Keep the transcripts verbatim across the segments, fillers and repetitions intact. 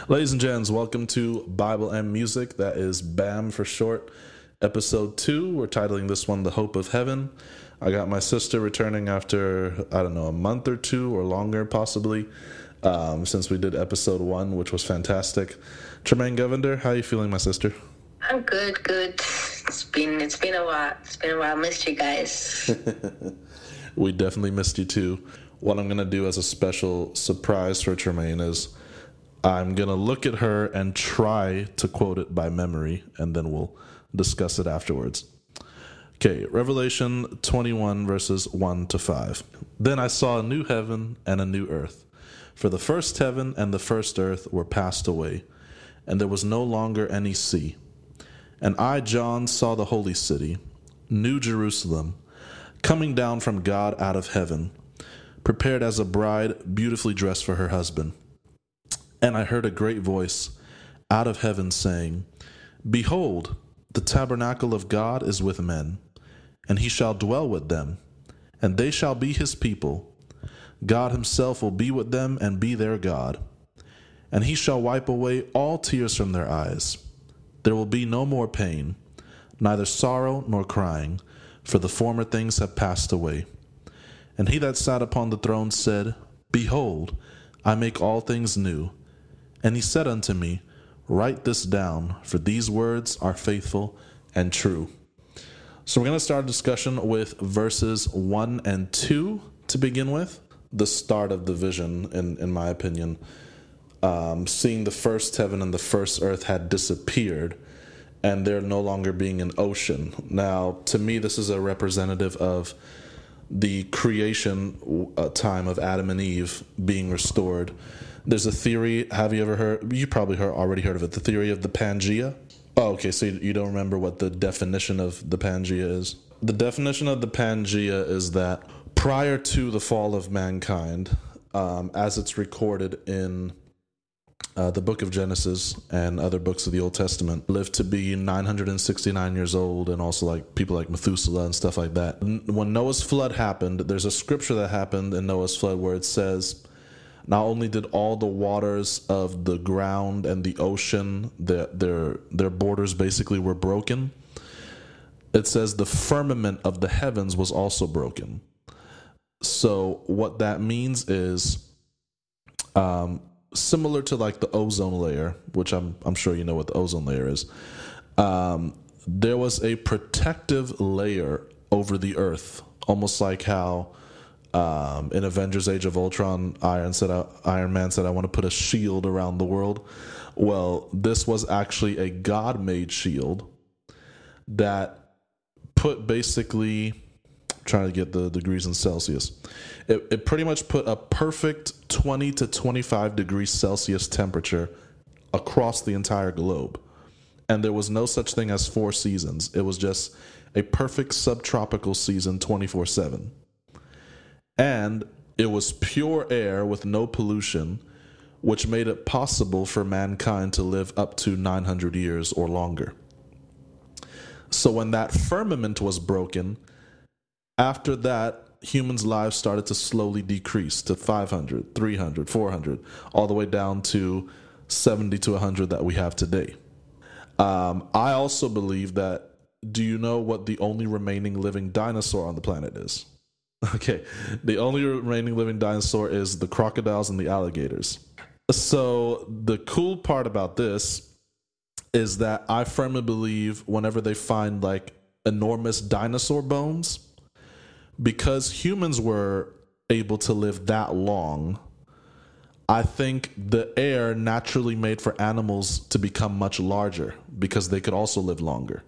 Ladies and gents, welcome to Bible and Music. That is BAM for short. Episode two. We're titling this one The Hope of Heaven. I got my sister returning after, I don't know, a month or two or longer possibly, um, since we did episode one, which was fantastic. Tremaine Govender, how are you feeling, my sister? I'm good, good. It's been it's been a while. It's been a while. Missed you guys. We definitely missed you too. What I'm going to do as a special surprise for Tremaine is I'm going to look at her and try to quote it by memory, and then we'll discuss it afterwards. Okay, Revelation twenty-one, verses one to five. Then I saw a new heaven and a new earth, for the first heaven and the first earth were passed away, and there was no longer any sea. And I, John, saw the holy city, New Jerusalem, coming down from God out of heaven, prepared as a bride beautifully dressed for her husband. And I heard a great voice out of heaven saying, Behold, the tabernacle of God is with men, and he shall dwell with them, and they shall be his people. God himself will be with them and be their God. And he shall wipe away all tears from their eyes. There will be no more pain, neither sorrow nor crying, for the former things have passed away. And he that sat upon the throne said, Behold, I make all things new. And he said unto me, Write this down, for these words are faithful and true. So we're going to start a discussion with verses one and two to begin with. The start of the vision, in, in my opinion. Um, seeing the first heaven and the first earth had disappeared, and there no longer being an ocean. Now, to me, this is a representative of the creation uh, time of Adam and Eve being restored. There's a theory, have you ever heard, you probably heard, already heard of it, the theory of the Pangea. Oh, okay, so you, you don't remember what the definition of the Pangea is? The definition of the Pangea is that prior to the fall of mankind, um, as it's recorded in uh, the book of Genesis and other books of the Old Testament, lived to be nine hundred sixty-nine years old, and also like people like Methuselah and stuff like that. When Noah's flood happened, there's a scripture that happened in Noah's flood where it says, not only did all the waters of the ground and the ocean, their their their borders basically were broken, it says the firmament of the heavens was also broken. So what that means is um, similar to like the ozone layer, which I'm I'm sure you know what the ozone layer is. Um, there was a protective layer over the earth, almost like how Um, in Avengers Age of Ultron, Iron said, uh, Iron Man said, I want to put a shield around the world. Well, this was actually a God-made shield that put basically, I'm trying to get the degrees in Celsius, it, it pretty much put a perfect twenty to twenty-five degrees Celsius temperature across the entire globe. And there was no such thing as four seasons. It was just a perfect subtropical season twenty-four seven. And it was pure air with no pollution, which made it possible for mankind to live up to nine hundred years or longer. So when that firmament was broken, after that, humans' lives started to slowly decrease to five hundred, three hundred, four hundred, all the way down to seventy to one hundred that we have today. Um, I also believe that, do you know what the only remaining living dinosaur on the planet is? Okay, the only remaining living dinosaur is the crocodiles and the alligators. So the cool part about this is that I firmly believe whenever they find like enormous dinosaur bones, because humans were able to live that long, I think the air naturally made for animals to become much larger because they could also live longer.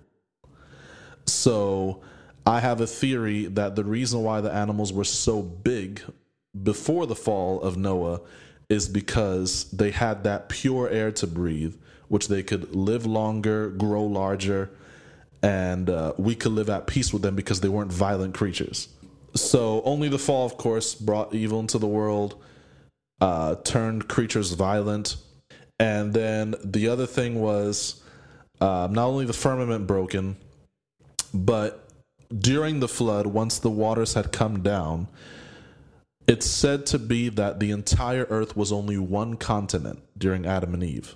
So I have a theory that the reason why the animals were so big before the fall of Noah is because they had that pure air to breathe, which they could live longer, grow larger, and uh, we could live at peace with them because they weren't violent creatures. So only the fall, of course, brought evil into the world, uh, turned creatures violent. And then the other thing was uh, not only the firmament broken, but during the flood, once the waters had come down, it's said to be that the entire earth was only one continent during Adam and Eve.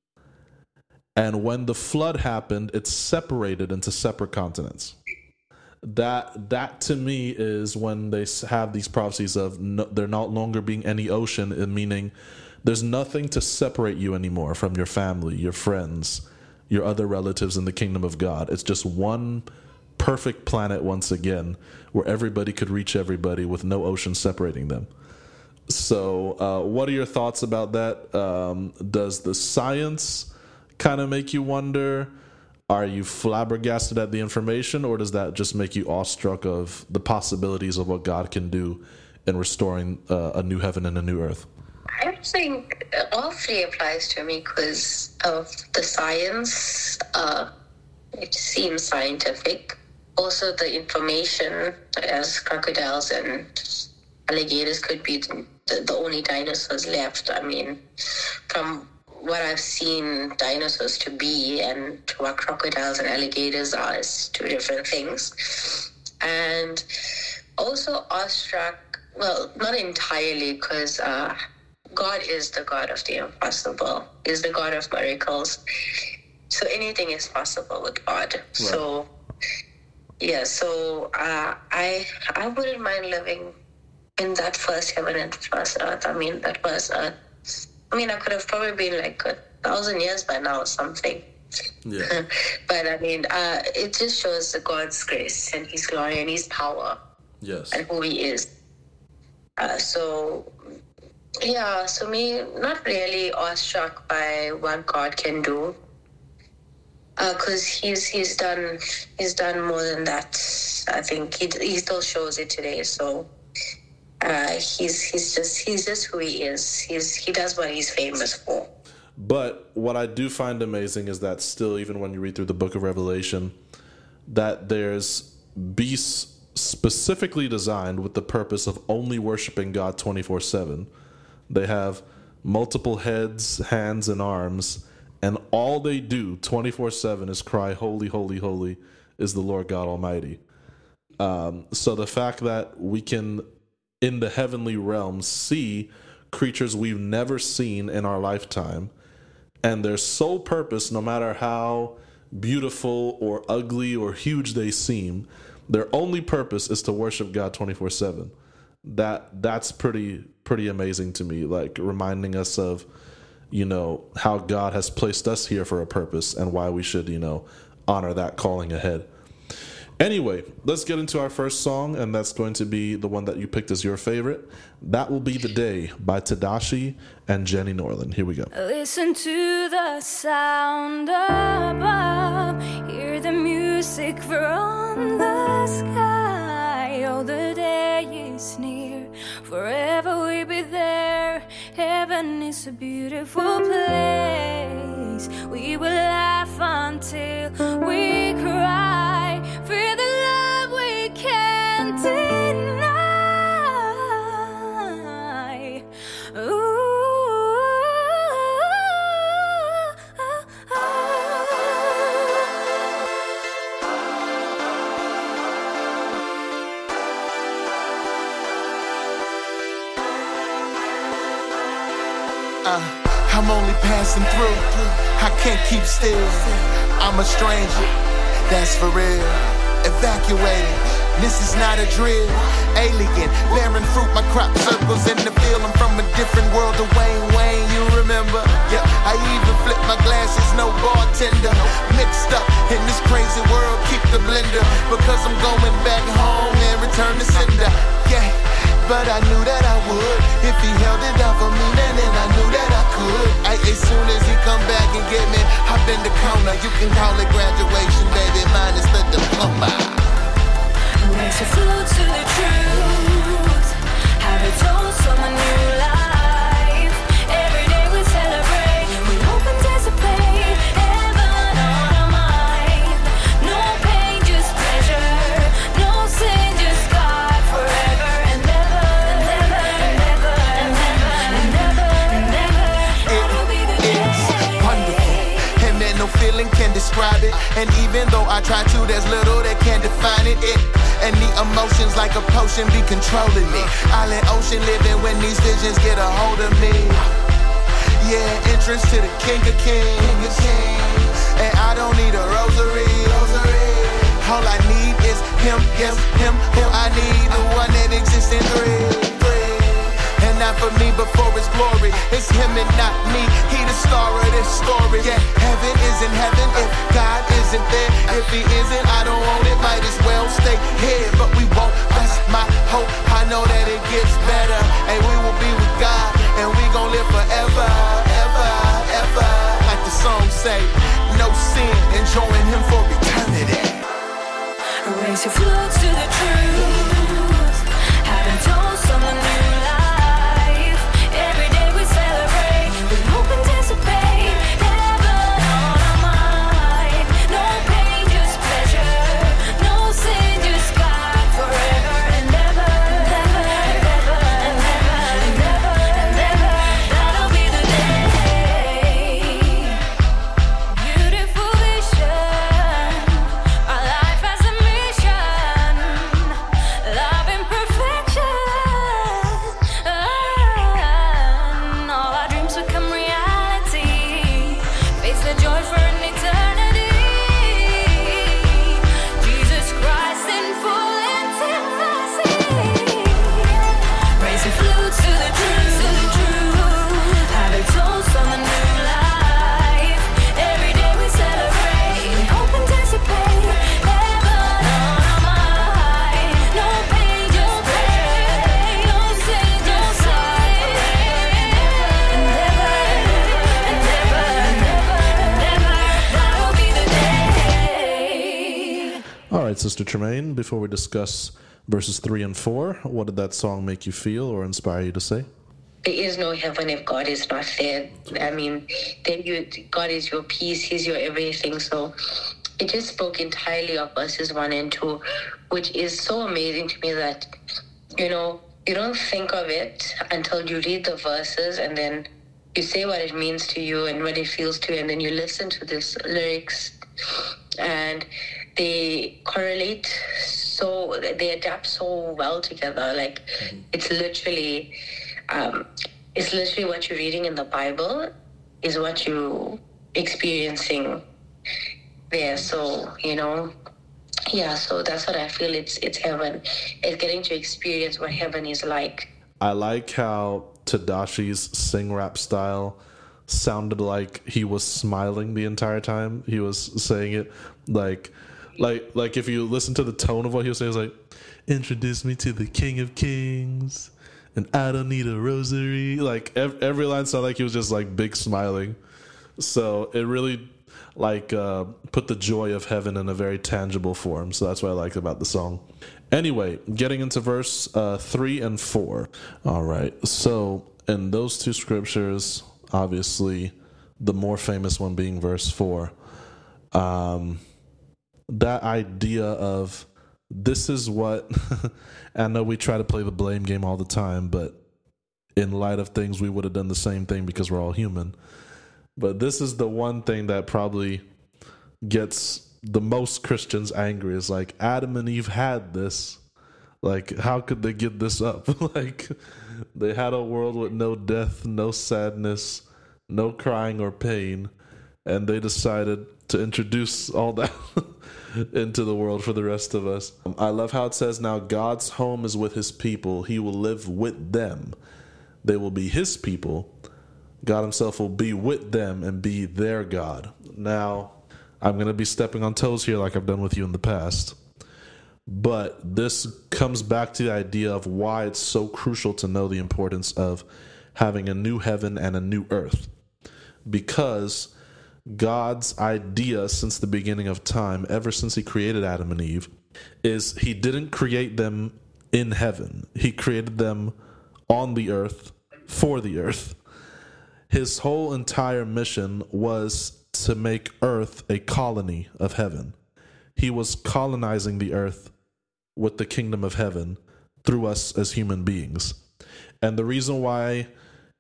And when the flood happened, it separated into separate continents. That that to me is when they have these prophecies of no, there no longer being any ocean, meaning there's nothing to separate you anymore from your family, your friends, your other relatives in the kingdom of God. It's just one perfect planet once again where everybody could reach everybody with no ocean separating them. So uh, what are your thoughts about that? Um, does the science kind of make you wonder? Are you flabbergasted at the information, or does that just make you awestruck of the possibilities of what God can do in restoring uh, a new heaven and a new earth? I think all three applies to me because of the science. Uh, it seems scientific. Also, the information, as crocodiles and alligators could be the, the only dinosaurs left. I mean, from what I've seen dinosaurs to be and what crocodiles and alligators are is two different things. And also awestruck, well, not entirely, because uh, God is the God of the impossible, is the God of miracles. So anything is possible with God. Right. So, yeah, so uh, I I wouldn't mind living in that first heaven and first earth. I mean, that first earth. I mean, I could have probably been like a thousand years by now or something. Yeah. But I mean, uh, it just shows the God's grace and His glory and His power. Yes. And who He is. Uh, so, yeah, so me, not really awestruck by what God can do. Because uh, he's he's done he's done more than that. I think he he still shows it today. So uh, he's he's just he's just who he is. He's he does what he's famous for. But what I do find amazing is that still, even when you read through the book of Revelation, that there's beasts specifically designed with the purpose of only worshiping God twenty-four seven. They have multiple heads, hands, and arms. And all they do twenty-four seven is cry, holy, holy, holy is the Lord God Almighty. Um, so the fact that we can, in the heavenly realms, see creatures we've never seen in our lifetime, and their sole purpose, no matter how beautiful or ugly or huge they seem, their only purpose is to worship God twenty-four seven. That that's pretty pretty amazing to me, like reminding us of, you know, how God has placed us here for a purpose and why we should, you know, honor that calling ahead. Anyway, let's get into our first song, and that's going to be the one that you picked as your favorite. That Will Be the Day by Tedashii and Jenny Norland. Here we go. Listen to the sound above, hear the music from the sky. Oh, the day is near, forever we'll be there. Heaven is a beautiful place. We will laugh until we cry for the love we can't deny. Ooh. Uh, I'm only passing through, I can't keep still. I'm a stranger, that's for real. Evacuated, this is not a drill. Alien, bearing fruit, my crop circles in the field. I'm from a different world to Wayne Wayne, you remember? Yeah, I even flip my glasses, no bartender. Mixed up in this crazy world, keep the blender. Because I'm going back home and return to sender. Yeah. But I knew that I would. If he held it out for me, then, then I knew that I could. I, as soon as he come back and get me, hop in the corner. You can call it graduation, baby. Mine is the diploma. Raise your flow to the truth. Have a toast on a new life. Every day we celebrate. We hope and anticipate. Heaven on our mind. No pain, just pleasure. No sin, just God forever. feeling can describe it. And even though I try to, there's little that can define it. It and the emotions like a potion be controlling me. Island ocean living when these visions get a hold of me. Yeah, entrance to the King of Kings. And I don't need a rosary. All I need is him, him, him, who I need, the one that exists in three. And not for me before his glory. It's him and not me. He the star of this story. Yeah, heaven isn't heaven if God isn't there. If he isn't, I don't want it. Might as well stay here. But we won't. That's my hope. I know that it gets better. And we will be with God. And we gon' live forever, ever, ever. Like the song say, no sin, enjoying him for eternity. Raise your flutes to the truth. Having toast on the new life. Every day we celebrate. We hope and anticipate. Heaven on our mind. No pain, just pleasure. No sin, just God forever and ever. And ever, and ever, and ever, and ever. That'll be the day. Beautiful vision. Our life has a mission. Love and perfection. All our dreams become reality. Face the joy for an eternity. Jesus Christ in full intimacy. Raising flutes to the truth. Having toast on the new life. Every day we celebrate. We hope and anticipate. Heaven on our mind. No pain, just pleasure. No sin, just God. And ever, and ever, and ever. That'll be the day. All right, Sister Tremaine, before we discuss verses three and four, what did that song make you feel or inspire you to say? There is no heaven if God is not there. I mean, then you, God is your peace, he's your everything. So it just spoke entirely of verses one and two, which is so amazing to me that, you know, you don't think of it until you read the verses and then you say what it means to you and what it feels to you, and then you listen to these lyrics and they correlate so, they adapt so well together. Like, it's literally... Um, it's literally what you're reading in the Bible is what you're experiencing there. So, you know, yeah, so that's what I feel. It's it's heaven. It's getting to experience what heaven is like. I like how Tedashi's sing rap style sounded like he was smiling the entire time he was saying it. Like, like, like if you listen to the tone of what he was saying, it was like, introduce me to the King of Kings. And I don't need a rosary. Like every, every line sounded like he was just like big smiling. So it really like uh, put the joy of heaven in a very tangible form. So that's what I liked about the song. Anyway, getting into verse uh, three and four. All right. So in those two scriptures, obviously the more famous one being verse four, um, that idea of this is what, I know we try to play the blame game all the time, but in light of things, we would have done the same thing because we're all human. But this is the one thing that probably gets the most Christians angry is like, Adam and Eve had this. Like, how could they give this up? Like, they had a world with no death, no sadness, no crying or pain, and they decided to introduce all that into the world for the rest of us. I love how it says, now God's home is with his people. He will live with them. They will be his people. God himself will be with them and be their God. Now, I'm going to be stepping on toes here like I've done with you in the past. But this comes back to the idea of why it's so crucial to know the importance of having a new heaven and a new earth. Because God's idea since the beginning of time, ever since he created Adam and Eve, is he didn't create them in heaven. He created them on the earth for the earth. His whole entire mission was to make earth a colony of heaven. He was colonizing the earth with the kingdom of heaven through us as human beings. And the reason why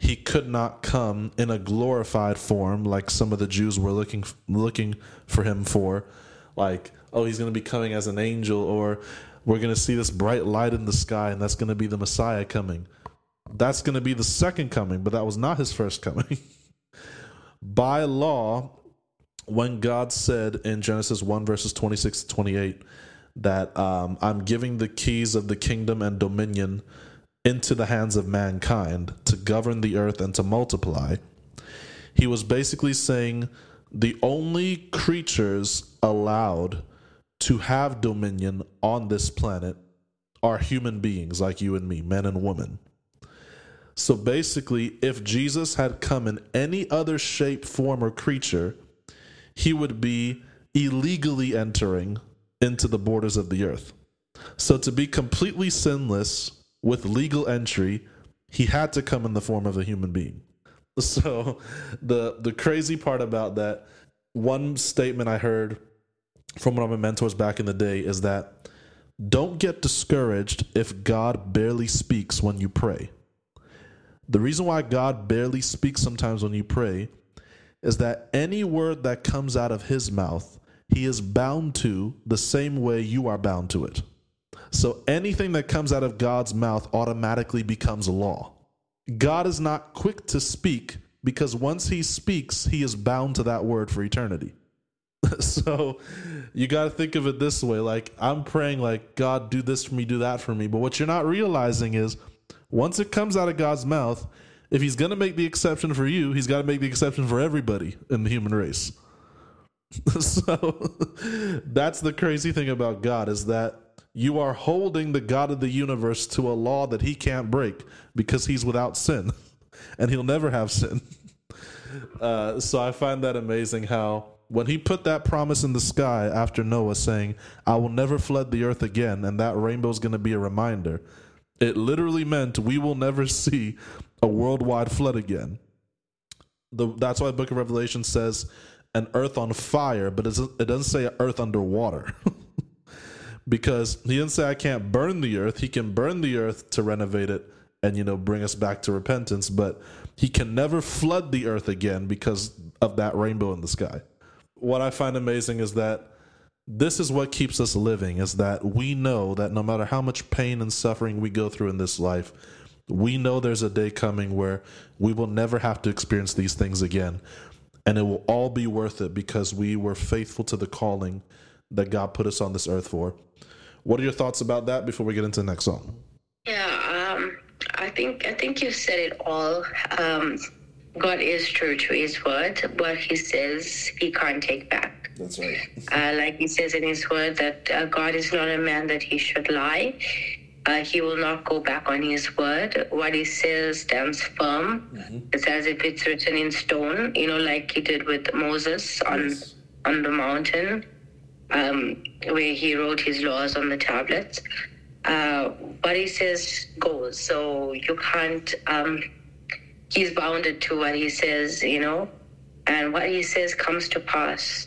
he could not come in a glorified form like some of the Jews were looking looking for him for, like, oh, he's going to be coming as an angel, or we're going to see this bright light in the sky, and that's going to be the Messiah coming. That's going to be the second coming, but that was not his first coming. By law, when God said in Genesis one, verses twenty-six to twenty-eight, that um, I'm giving the keys of the kingdom and dominion into the hands of mankind to govern the earth and to multiply, he was basically saying the only creatures allowed to have dominion on this planet are human beings like you and me, men and women. So basically, if Jesus had come in any other shape, form, or creature, he would be illegally entering into the borders of the earth. So to be completely sinless with legal entry, he had to come in the form of a human being. So the the crazy part about that, one statement I heard from one of my mentors back in the day is that don't get discouraged if God barely speaks when you pray. The reason why God barely speaks sometimes when you pray is that any word that comes out of his mouth, he is bound to the same way you are bound to it. So anything that comes out of God's mouth automatically becomes law. God is not quick to speak because once he speaks, he is bound to that word for eternity. So you got to think of it this way. Like, I'm praying like, God, do this for me, do that for me. But what you're not realizing is once it comes out of God's mouth, if he's going to make the exception for you, he's got to make the exception for everybody in the human race. So that's the crazy thing about God, is that you are holding the God of the universe to a law that he can't break because he's without sin and he'll never have sin. Uh, so I find that amazing how when he put that promise in the sky after Noah saying, I will never flood the earth again, and that rainbow is going to be a reminder, it literally meant we will never see a worldwide flood again. The, that's why the book of Revelation says an earth on fire, but it doesn't say an earth underwater. Because he didn't say I can't burn the earth. He can burn the earth to renovate it and, you know, bring us back to repentance. But he can never flood the earth again because of that rainbow in the sky. What I find amazing is that this is what keeps us living, is that we know that no matter how much pain and suffering we go through in this life, we know there's a day coming where we will never have to experience these things again. And it will all be worth it because we were faithful to the calling that God put us on this earth for. What are your thoughts about that before we get into the next song? Yeah, um, I think I think you said it all. Um, God is true to his word. What he says, he can't take back. That's right. Uh, like he says in his word that uh, God is not a man that he should lie. Uh, he will not go back on his word. What he says stands firm. Mm-hmm. It's as if it's written in stone, you know, like he did with Moses on, yes. on the mountain. Um, where he wrote his laws on the tablets. Uh, what he says goes. So you can't, um, he's bounded to what he says, you know, and what he says comes to pass.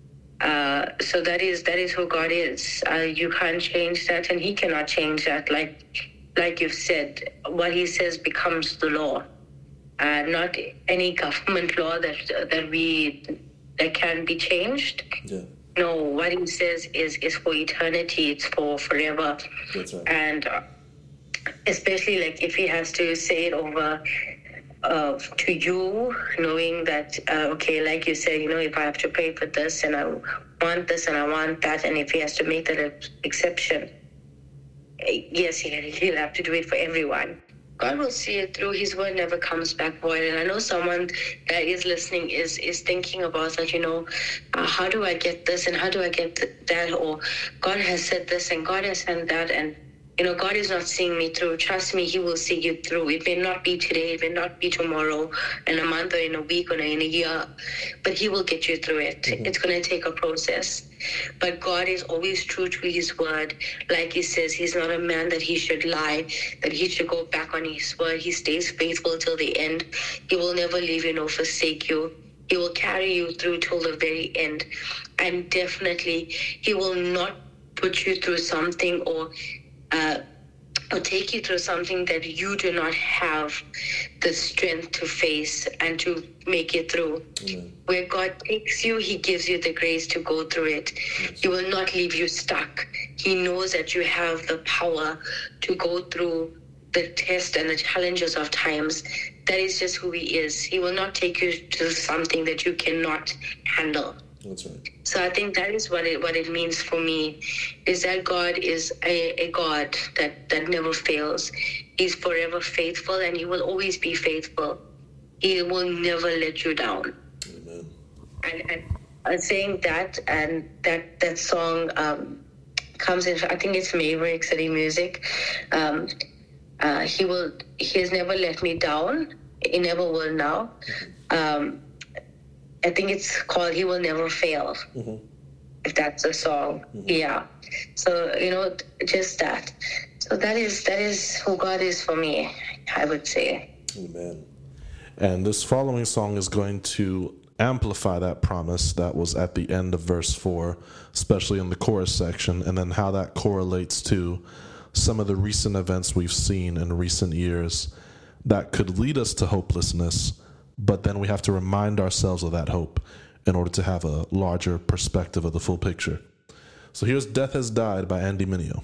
Uh, so that is that is who God is. Uh, you can't change that, and he cannot change that. Like like you've said, what he says becomes the law. Uh, not any government law that that we that can be changed. Yeah. No, what he says is, is for eternity. It's for forever. That's right. And uh, especially like if he has to say it over uh, to you, knowing that, uh, okay, like you said, you know, if I have to pay for this and I want this and I want that, and if he has to make that an exception, yes, he'll have to do it for everyone. God will see it through. His word never comes back void. And I know someone that is listening is is thinking about that, you know, uh, how do I get this and how do I get th- that? Or God has said this and God has said that. And, you know, God is not seeing me through. Trust me, he will see you through. It may not be today. It may not be tomorrow, in a month or in a week or in a year. But he will get you through it. Mm-hmm. It's going to take a process. But God is always true to his word. Like he says, he's not a man that he should lie, that he should go back on his word. He stays faithful till the end. He will never leave you nor forsake you. He will carry you through till the very end. And definitely, he will not put you through something or uh, or take you through something that you do not have the strength to face and to make it through. Mm. Where God takes you, he gives you the grace to go through it. Yes. He will not leave you stuck. He knows that you have the power to go through the test and the challenges of times. That is just who he is. He will not take you to something that you cannot handle. That's right. So I think that is what it what it means for me, is that God is a, a God that, that never fails. He's forever faithful, and he will always be faithful. He will never let you down. Amen. And, and uh, saying that, and that that song um, comes in, I think it's Maverick City Music. Um, uh, he will. He has never let me down. He never will now. Um, I think it's called He Will Never Fail, mm-hmm. if that's a song. Mm-hmm. Yeah. So, you know, just that. So that is that is who God is for me, I would say. Amen. And this following song is going to amplify that promise that was at the end of verse four, especially in the chorus section, and then how that correlates to some of the recent events we've seen in recent years that could lead us to hopelessness. But then we have to remind ourselves of that hope in order to have a larger perspective of the full picture. So here's Death Has Died by Andy Mineo.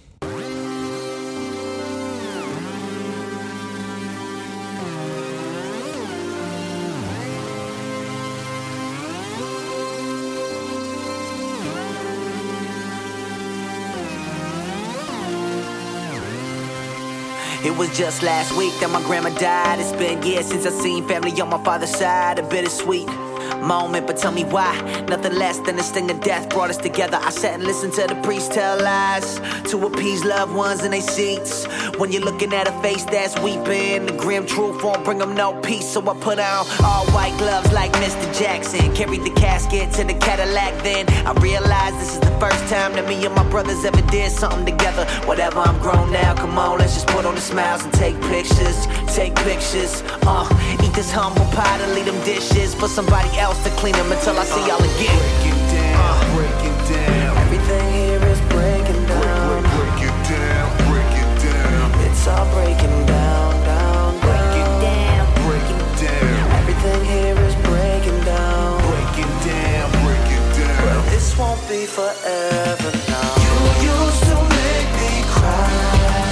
It was just last week that my grandma died. It's been years since I seen family on my father's side. A bittersweet moment, but tell me why. Nothing less than the sting of death brought us together. I sat and listened to the priest tell lies to appease loved ones in their seats. When you're looking at a face that's weeping, the grim truth won't bring them no peace. So I put on all white gloves like Mister Jackson, carried the casket to the Cadillac. Then I realized this is the first time that me and my brothers ever did something together. Whatever, I'm grown now, come on, let's just put on the smiles and take pictures. Take pictures, uh, eat this humble pie to leave them dishes for somebody else to clean them until I see y'all again. Break it down, uh, break it down. Everything here is breaking down. Break, break, break it down, break it down. It's all breaking down, down, break it down, break it down. Everything here is breaking down. Break it down, break it down. Well, this won't be forever now. You used to make me cry,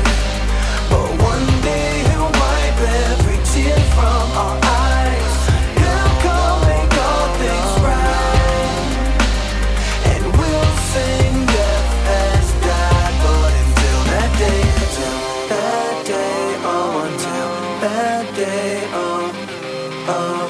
but one day he'll wipe every tear from our eyes. He'll come make all things right, and we'll sing Death Has Died. But until that day, until that day, oh, until that day, oh, oh,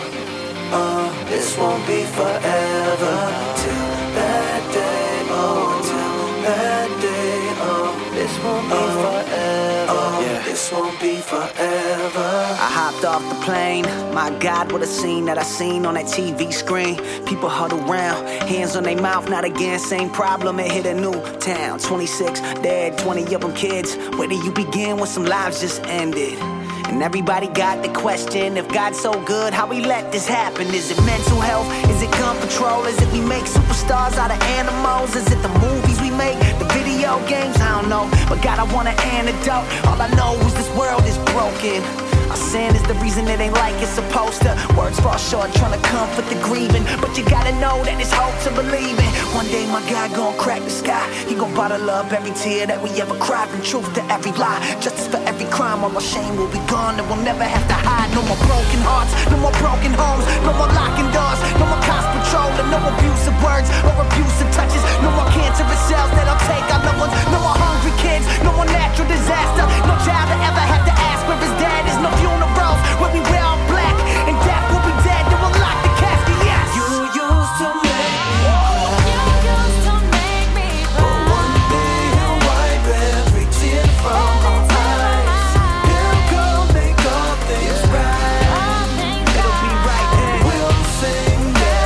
oh, this won't be forever. Till that day, oh, until that day, oh, this won't be forever. Oh, yeah. This won't be forever. I hopped off the plane. My God, what a scene that I seen on that T V screen. People huddled around, hands on their mouth. Not again, same problem. It hit a new town. twenty-six dead, twenty of them kids. Where do you begin when some lives just ended? And everybody got the question, if God's so good, how we let this happen? Is it mental health? Is it gun control? Is it we make superstars out of animals? Is it the movies we make? The video games? I don't know. But God, I want an antidote. All I know is this world is broken. Our sin is the reason it ain't like it's supposed to. Words fall short trying to comfort the grieving, but you gotta know that it's hope to believe in. One day my God gon' crack the sky. He gon' bottle up every tear that we ever cried, from truth to every lie, justice for every crime. All our shame will be gone and we'll never have to hide. No more broken hearts, no more broken homes, no more locking doors, no more cops patrol, and no abusive words or abusive touches. No more cancerous cells that'll take our loved ones. No more hungry kids, no more natural disaster. No child that ever had to ask where his dad is. No funerals where we wear all black, and death will be dead. Then we'll lock the casket. Yes. You used to make me cry, You used to make me but one day he'll wipe every tear from our eyes. He'll come make all things right. It'll be right then. We'll sing Death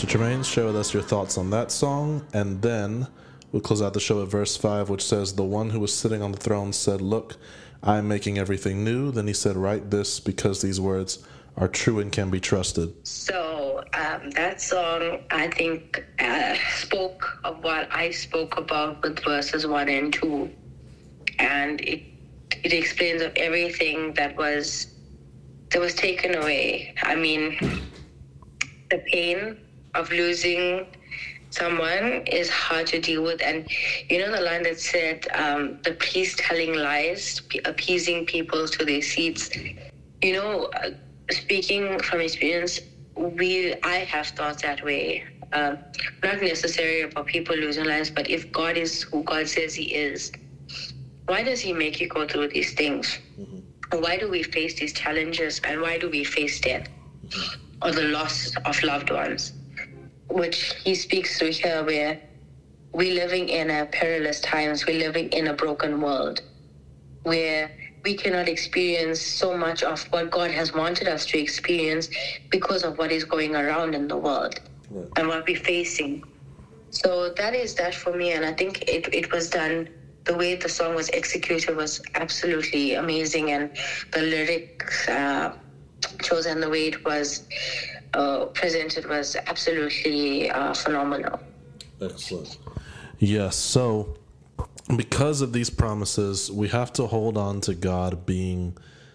Tremaine, share with us your thoughts on that song, and then we'll close out the show at verse five, which says, "The one who was sitting on the throne said, 'Look, I am making everything new.' Then he said, 'Write this, because these words are true and can be trusted.'" So um, that song, I think, uh, spoke of what I spoke about with verses one and two. And it it explains of everything that was that was taken away. I mean, the pain of losing someone is hard to deal with. And you know the line that said, um, the priest telling lies, appeasing people to their seats. You know, uh, speaking from experience, we I have thought that way. Uh, not necessarily about people losing lives, but if God is who God says he is, why does he make you go through these things? Mm-hmm. Why do we face these challenges, and why do we face death mm-hmm. or the loss of loved ones? Which he speaks through here, where we're living in a perilous times, we're living in a broken world, where we cannot experience so much of what God has wanted us to experience because of what is going around in the world right. and what we're facing. So that is that for me, and I think it, it was done, the way the song was executed was absolutely amazing, and the lyrics uh, chosen, the way it was uh, presented was absolutely uh, phenomenal. Excellent. Yes, so because of these promises, we have to hold on to God being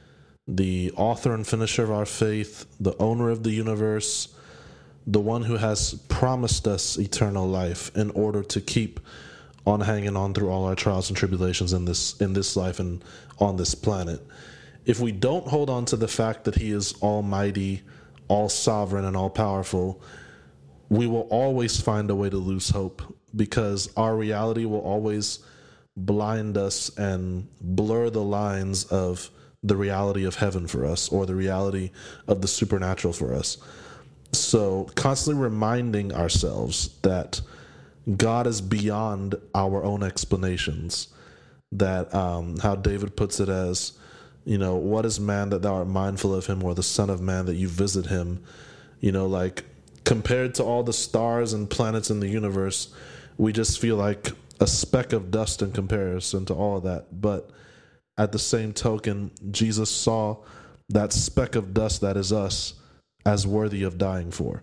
the author and finisher of our faith, the owner of the universe, the one who has promised us eternal life, in order to keep on hanging on through all our trials and tribulations in this in this life and on this planet. If we don't hold on to the fact that he is almighty, all sovereign, and all powerful, we will always find a way to lose hope, because our reality will always blind us and blur the lines of the reality of heaven for us, or the reality of the supernatural for us. So constantly reminding ourselves that God is beyond our own explanations, that um, how David puts it as, you know, what is man that thou art mindful of him, or the son of man that you visit him? You know, like, compared to all the stars and planets in the universe, we just feel like a speck of dust in comparison to all of that. But at the same token, Jesus saw that speck of dust that is us as worthy of dying for.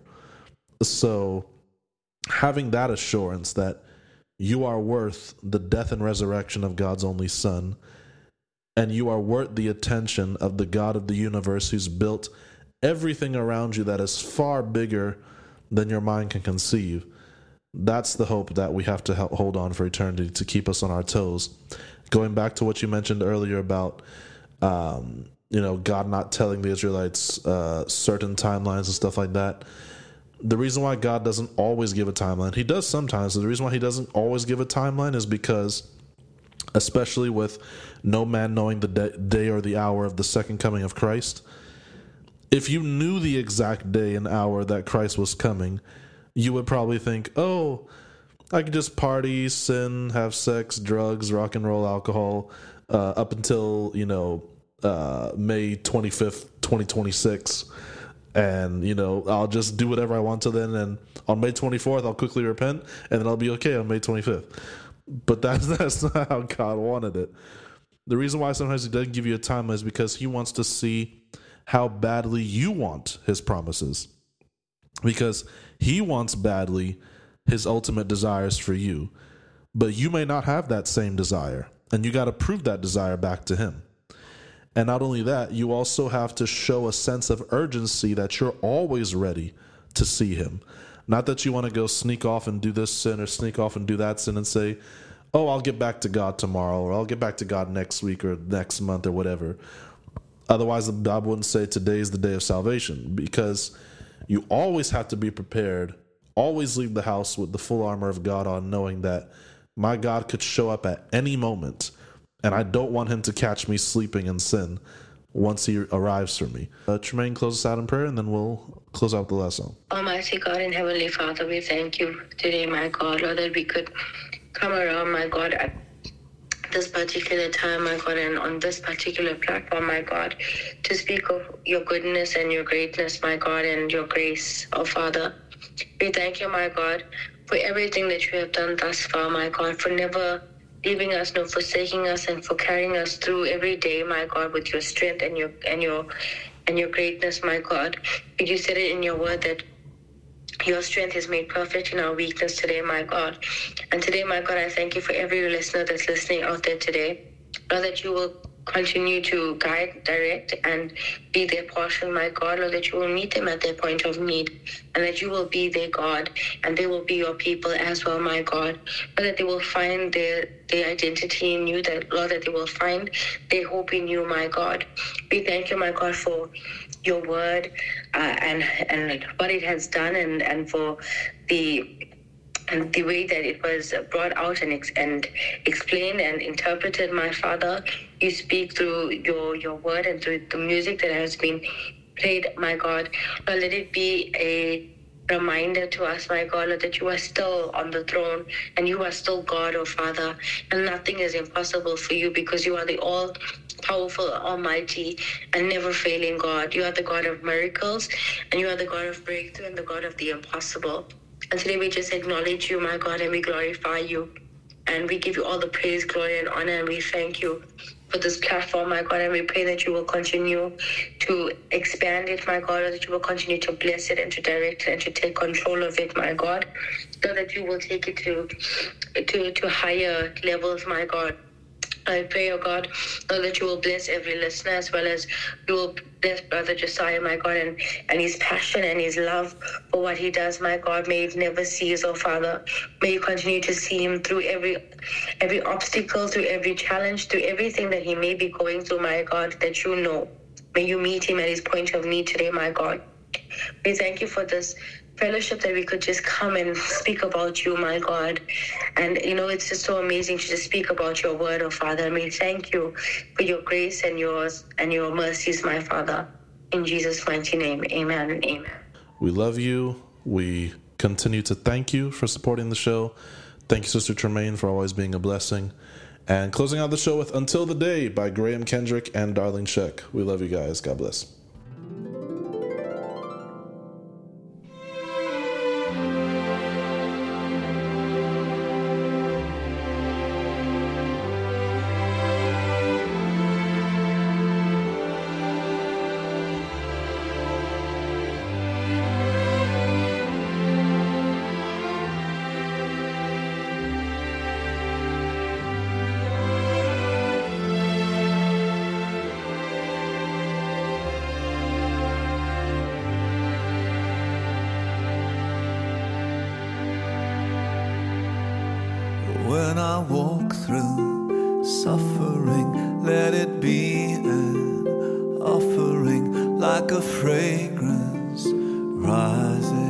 So having that assurance that you are worth the death and resurrection of God's only Son, and you are worth the attention of the God of the universe, who's built everything around you that is far bigger than your mind can conceive. That's the hope that we have to help hold on for eternity, to keep us on our toes. Going back to what you mentioned earlier about, um, you know, God not telling the Israelites uh, certain timelines and stuff like that. The reason why God doesn't always give a timeline, he does sometimes, but the reason why he doesn't always give a timeline is because, especially with no man knowing the day or the hour of the second coming of Christ, if you knew the exact day and hour that Christ was coming, you would probably think, oh, I could just party, sin, have sex, drugs, rock and roll, alcohol, uh, up until, you know, uh, May twenty-fifth, twenty twenty-six. And, you know, I'll just do whatever I want till then. And on May twenty-fourth, I'll quickly repent, and then I'll be okay on May twenty-fifth. But that's, that's not how God wanted it. The reason why sometimes he doesn't give you a timeline is because he wants to see how badly you want his promises. Because he wants badly his ultimate desires for you. But you may not have that same desire. And you got to prove that desire back to him. And not only that, you also have to show a sense of urgency that you're always ready to see him. Not that you want to go sneak off and do this sin or sneak off and do that sin and say, oh, I'll get back to God tomorrow, or I'll get back to God next week or next month or whatever. Otherwise, the Bible wouldn't say today is the day of salvation, because you always have to be prepared, always leave the house with the full armor of God on, knowing that my God could show up at any moment. And I don't want him to catch me sleeping in sin once he arrives for me. Uh, Tremaine, close us out in prayer, and then we'll close out the last song. Almighty God and Heavenly Father, we thank you today, my God, Lord, that we could come around, my God, at this particular time, my God, and on this particular platform, my God, to speak of your goodness and your greatness, my God, and your grace, oh Father. We thank you, my God, for everything that you have done thus far, my God, for never leaving us nor forsaking us, and for carrying us through every day, my God, with your strength and your and your and your greatness, my God. You said it in your word that your strength is made perfect in our weakness today, my God. And today, my God, I thank you for every listener that's listening out there today. Lord, that you will continue to guide, direct, and be their portion, my God. Lord, that you will meet them at their point of need, and that you will be their God, and they will be your people as well, my God. Lord, that they will find their, their identity in you, that, Lord, that they will find their hope in you, my God. We thank you, my God, for your word uh, and and what it has done, and, and for the and the way that it was brought out and ex- and explained and interpreted, my Father. You speak through your, your word and through the music that has been played, my God. Lord, let it be a reminder to us, my God, Lord, that you are still on the throne and you are still God, oh Father, and nothing is impossible for you because you are the all powerful, almighty, and never failing God. You are the God of miracles, and you are the God of breakthrough and the God of the impossible. And today we just acknowledge you, my God, and we glorify you. And we give you all the praise, glory, and honor, and we thank you for this platform, my God, and we pray that you will continue to expand it, my God, that you will continue to bless it and to direct it and to take control of it, my God, so that you will take it to to, to higher levels, my God. I pray, oh God, Lord, that you will bless every listener, as well as you will bless Brother Josiah, my God, and, and his passion and his love for what he does, my God. May it never cease, oh Father. May you continue to see him through every every obstacle, through every challenge, through everything that he may be going through, my God, that you know. May you meet him at his point of need today, my God. We thank you for this fellowship that we could just come and speak about you, my God. And, you know, it's just so amazing to just speak about your word, oh Father. And we thank you for your grace and yours and your mercies, my Father. In Jesus' mighty name, amen and amen. We love you. We continue to thank you for supporting the show. Thank you, Sister Tremaine, for always being a blessing. And closing out the show with Until the Day by Graham Kendrick and Darlene Sheck. We love you guys. God bless. When I walk through suffering, let it be an offering like a fragrance rising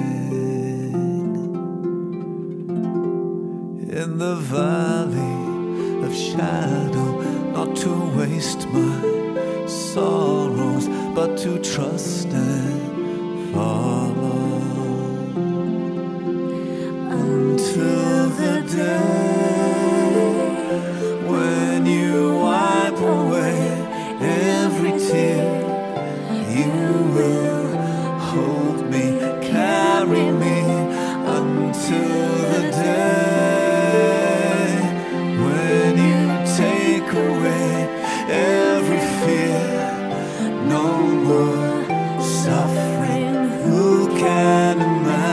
in the valley of shadow, not to waste my sorrows, but to trust and follow until the day when you wipe away every tear. You will hold me, carry me until the day when you take away every fear. No more suffering, who can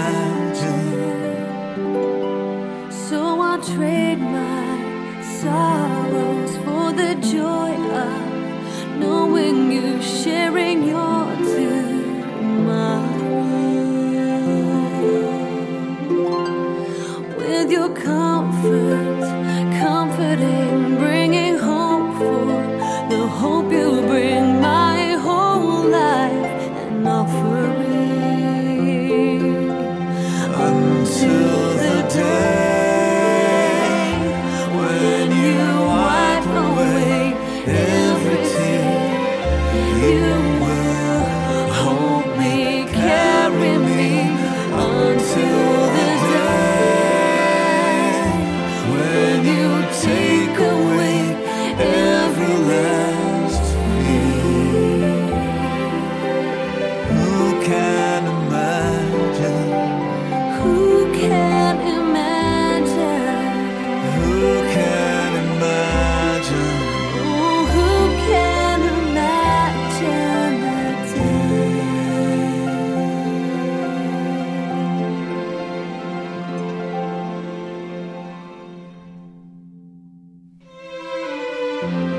imagine? So I'll trade my sorrows for the joy of knowing you, sharing your tomorrow with your comfort, comforting, bringing hope for the hope you bring my whole life and offering until the day when you wipe away every tear. You will hold me, carry me until the day when Thank you.